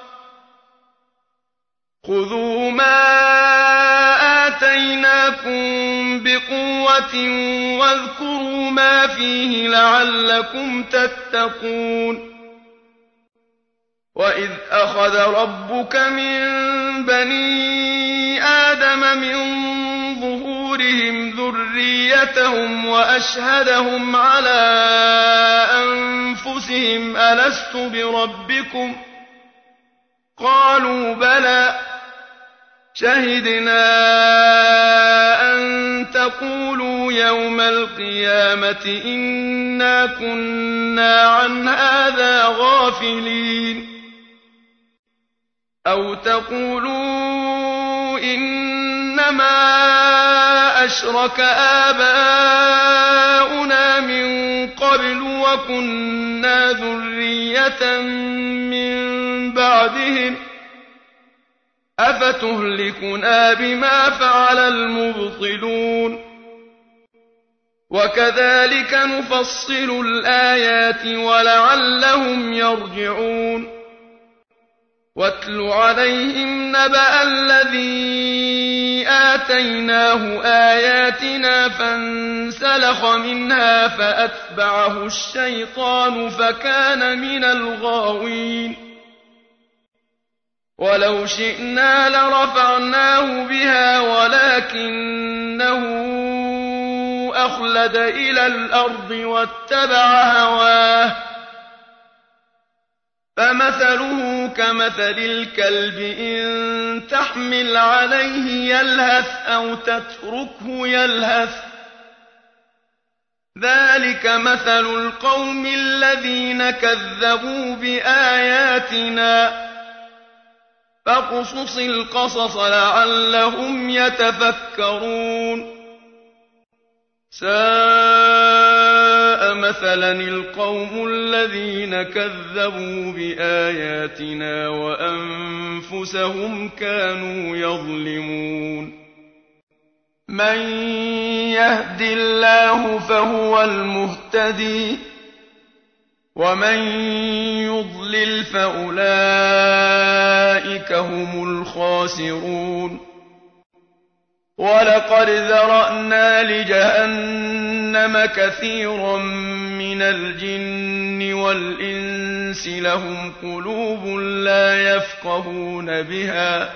خُذُوا مَا آتَيْنَاكُم بِقُوَّةٍ وَاذْكُرُوا مَا فِيهِ لَعَلَّكُمْ تَتَّقُونَ وَإِذْ أَخَذَ رَبُّكَ مِن بَنِي آدَمَ مِن ظُهُورِهِمْ ذُرِّيَّتَهُمْ وَأَشْهَدَهُمْ عَلَىٰ أَنفُسِهِمْ أَلَسْتُ بِرَبِّكُمْ ۖ قَالُوا بَلَىٰ شَهِدْنَا أَن تَقُولُوا يَوْمَ الْقِيَامَةِ إِنَّا كُنَّا عَنْ هَٰذَا غَافِلِينَ أَوْ تَقُولُوا إِنَّمَا أَشْرَكَ آبَاؤُنَا مِن قَبْلُ وَكُنَّا ذُرِّيَّةً مِّن بَعْدِهِمْ ۖ أَفَتُهْلِكُنَا بِمَا فَعَلَ الْمُبْطِلُونَ وَكَذَٰلِكَ نُفَصِّلُ الْآيَاتِ وَلَعَلَّهُمْ يَرْجِعُونَ وَاتْلُ عَلَيْهِمْ نَبَأَ الَّذِي آتَيْنَاهُ آيَاتِنَا فَانسَلَخَ مِنْهَا فَأَتْبَعَهُ الشَّيْطَانُ فَكَانَ مِنَ الْغَاوِينَ وَلَوْ شِئْنَا لَرَفَعْنَاهُ بِهَا وَلَٰكِنَّهُ أَخْلَدَ إِلَى الْأَرْضِ وَاتَّبَعَ هَوَاهُ فَمَثَلُهُ كَمَثَلِ الْكَلْبِ إِن تَحْمِلْ عَلَيْهِ يَلْهَثْ أَوْ تَتْرُكْهُ يَلْهَث ۚ ذَٰلِكَ مَثَلُ الْقَوْمِ الَّذِينَ كَذَّبُوا بِآيَاتِنَا ۚ فَاقْصُصِ الْقَصَصَ لَعَلَّهُمْ يَتَفَكَّرُونَ سَاءَ مَثَلًا الْقَوْمُ الَّذِينَ كَذَّبُوا بِآيَاتِنَا وَأَنفُسَهُمْ كَانُوا يَظْلِمُونَ مَن يَهْدِ اللَّهُ فَهُوَ الْمُهْتَدِي وَمَن يُضْلِلْ فَأُولَٰئِكَ هُمُ الْخَاسِرُونَ وَلَقَدْ ذَرَأْنَا لِجَهَنَّمَ كَثِيرًا مِّنَ الْجِنِّ وَالْإِنسِ لَهُمْ قُلُوبٌ لَّا يَفْقَهُونَ بِهَا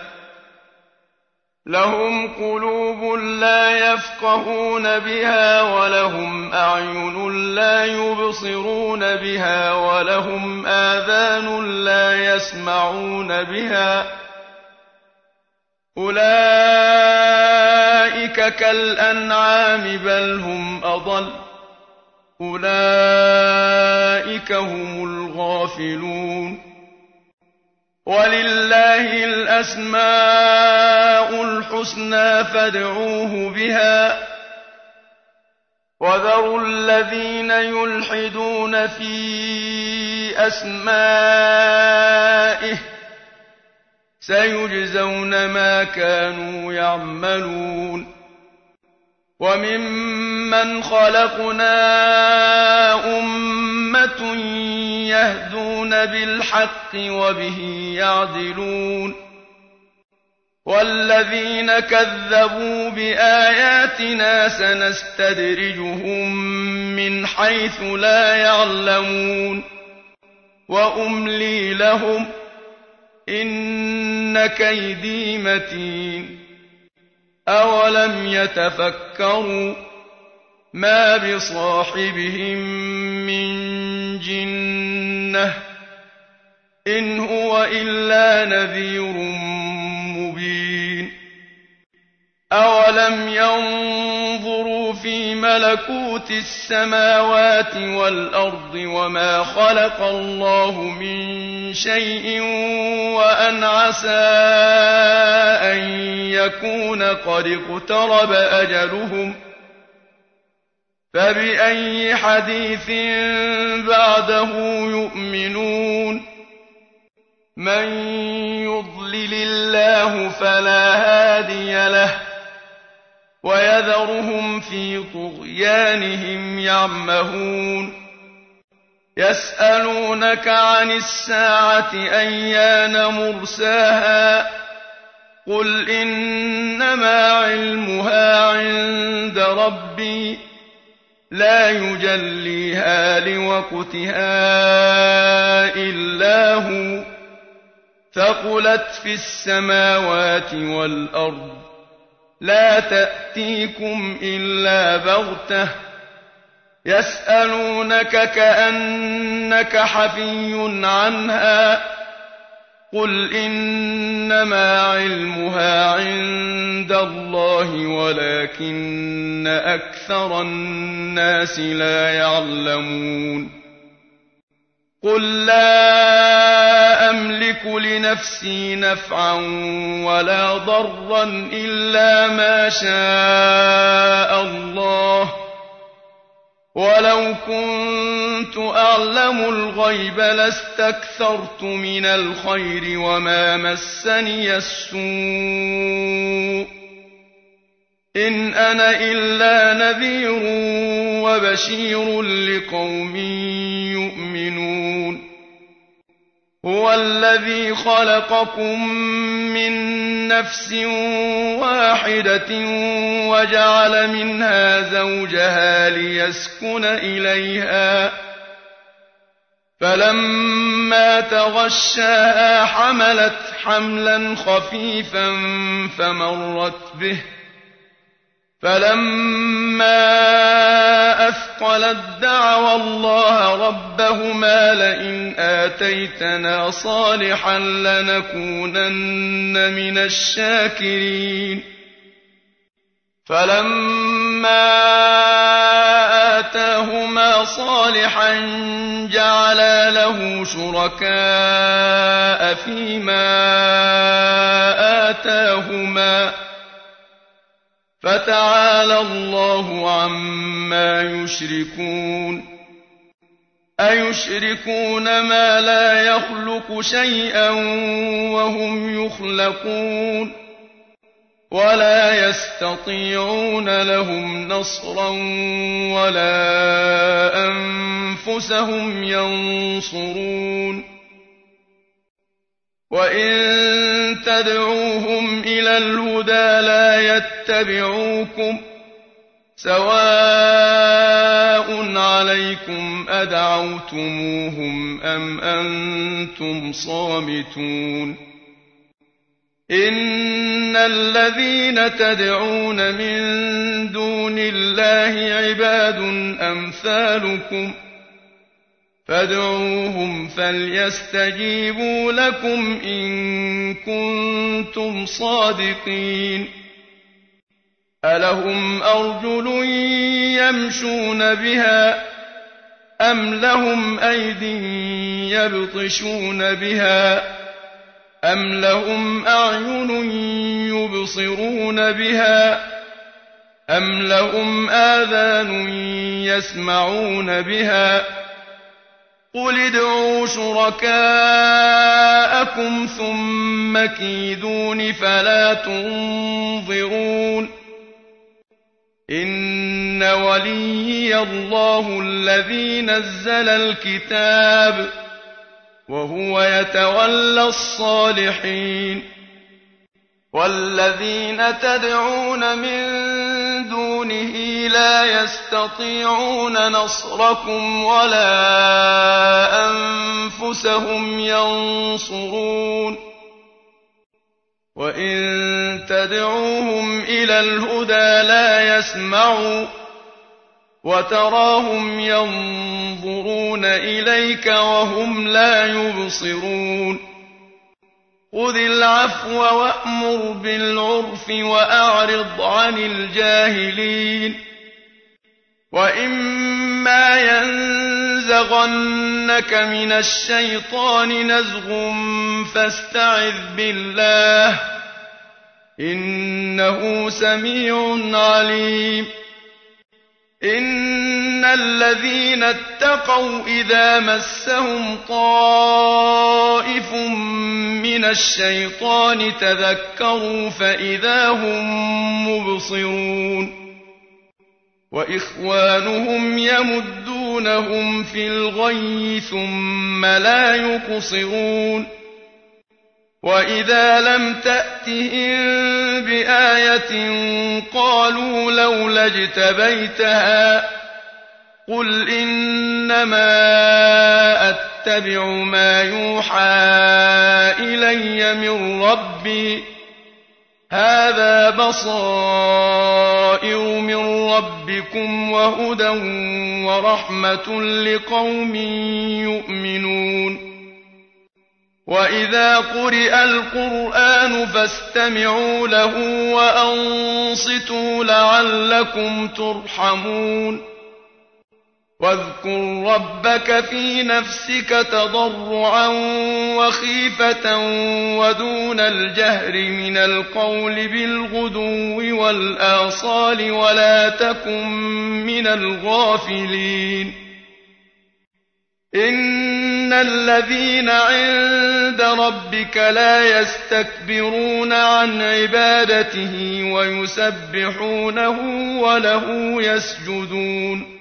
لهم قلوب لا يفقهون بها ولهم أعين لا يبصرون بها ولهم آذان لا يسمعون بها أولئك كالأنعام بل هم أضل أولئك هم الغافلون ولله الأسماء الحسنى فادعوه بها وذروا الذين يلحدون في أسمائه سيجزون ما كانوا يعملون وممن خلقنا أمة يهدون بالحق وبه يعدلون والذين كذبوا بآياتنا سنستدرجهم من حيث لا يعلمون وأملي لهم إن كيدي متين أولم يتفكروا ما بصاحبهم من جنة إن هو إلا نذير مبين أولم ينظروا في ملكوت السماوات والأرض وما خلق الله من شيء وأن عسى أن يكون قد اقترب أجلهم فبأي حديث بعده يؤمنون من يضلل الله فلا هادي له ويذرهم في طغيانهم يعمهون يسألونك عن الساعة أيان مرساها قل إنما علمها عند ربي لا يجليها لوقتها إلا هو ثقلت في السماوات والأرض لا تأتيكم إلا بغتة يسألونك كأنك حفي عنها قل إنما علمها عند الله ولكن أكثر الناس لا يعلمون قل لا أملك لنفسي نفعا ولا ضرا إلا ما شاء الله ولو كنت أعلم الغيب لاستكثرت من الخير وما مسني السوء إن أنا إلا نذير وبشير لقوم يؤمنون هو الذي خلقكم من نفس واحدة وجعل منها زوجها ليسكن إليها فلما تغشاها حملت حملا خفيفا فمرت به فلما أثقلت دعوا الله ربهما لئن آتيتنا صالحا لنكونن من الشاكرين فلما آتاهما صالحا جعلا له شركاء فيما آتاهما فتعالى الله عما يشركون أيشركون ما لا يخلق شيئا وهم يخلقون ولا يستطيعون لهم نصرا ولا أنفسهم ينصرون وإن تدعوهم إلى الهدى لا يتبعوكم سواء عليكم أدعوتموهم أم أنتم صامتون إن الذين تدعون من دون الله عباد أمثالكم فادعوهم فليستجيبوا لكم إن كنتم صادقين ألهم أرجل يمشون بها أم لهم أيد يبطشون بها أم لهم أعين يبصرون بها أم لهم آذان يسمعون بها قل ادعوا شركاءكم ثم كيدون فلا تنظرون إن وليي الله الذي نزل الكتاب وهو يتولى الصالحين والذين تدعون من دونه لا يستطيعون نصركم ولا أنفسهم ينصرون وإن تدعوهم إلى الهدى لا يسمعوا وتراهم ينظرون إليك وهم لا يبصرون خذ العفو وأمر بالعرف وأعرض عن الجاهلين وإما ينزغنك من الشيطان نزغ فاستعذ بالله إنه سميع عليم إن الذين اتقوا إذا مسهم طائف من الشيطان تذكروا فإذا هم مبصرون وإخوانهم يمدونهم في الغي ثم لا يقصرون وإذا لم تأتهم بآية قالوا لولا اجتبيتها قل إنما أتبع ما يوحى إلي من ربي هذا بصائر من ربكم وهدى ورحمة لقوم يؤمنون وإذا قرئ القرآن فاستمعوا له وأنصتوا لعلكم ترحمون واذكر ربك في نفسك تضرعا وخيفة ودون الجهر من القول بالغدو والآصال ولا تكن من الغافلين إن الذين عند ربك لا يستكبرون عن عبادته ويسبحونه وله يسجدون